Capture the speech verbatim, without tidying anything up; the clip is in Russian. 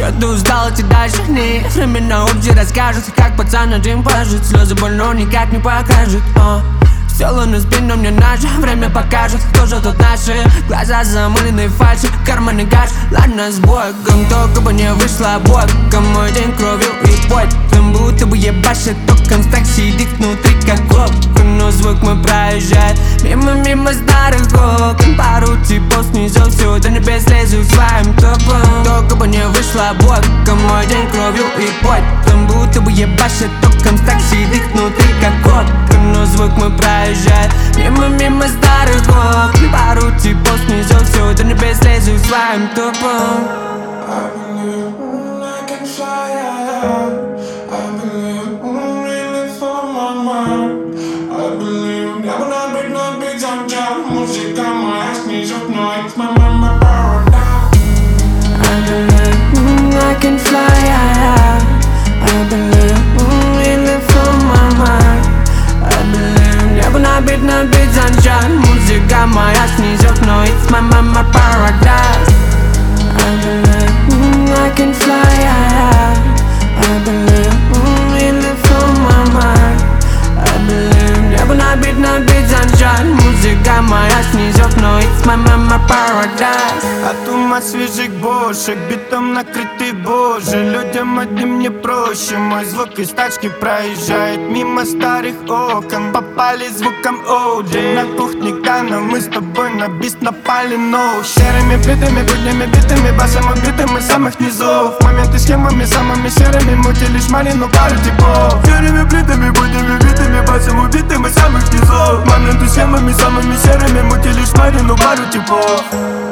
Чё ты устал, идти дальше? Не время на улице расскажет, как пацан один пляжет. Слезы боль, но никак не покажет. а. Стело на спину, мне наше время покажет, кто же тут наши. Глаза замыленные фальши, карманы гаш. Ладно, с Богом, только бы не вышло боком. Мой день кровью и потом, будто бы ебашит током. Так сидит внутри, как окон, но звук мой проезжает мимо-мимо старых окон. Пару типов снизу, все до небес лезу своим топом. Только бы не вышло боком. Мой день кровью и потом, будто бы ебашит током. Так сидит внутри, как окон, но звук мой проезжает мимо-мимо старых окон. Пару типов снизу, все до небес лезу своим топом. I believe mm, I can fly high. I believe mm, really for my mind. I believe небо над бит, над бит замчат. Музыка моя снизу, но it's my mama paradise. I believe mm, I can fly high. I believe mm, really for my mind. I believe небо над бит, над бит замчат. Музыка моя снизу, но it's my mama paradise. I believe mm, I can fly high. I believe mm, really for my mind. I believe небо набит, набит занчат. Музыка моя снизок, но it's my mama paradise. От ума свежих бошек, битом накрытый боже. Людям одним не проще. Мой звук из тачки проезжает мимо старых окон. Попали звуком оуджи. На кухне Гана, мы с тобой на бист напали, но серыми плитами, буднями битыми, басом убитым из самых низов. Моменты схемами самыми серыми, мути лишь малину пару типов. Серыми плитами, буднями битыми, басом убитым из самых низов. Моменты схемами самыми серыми, мути лишь малину пару типов.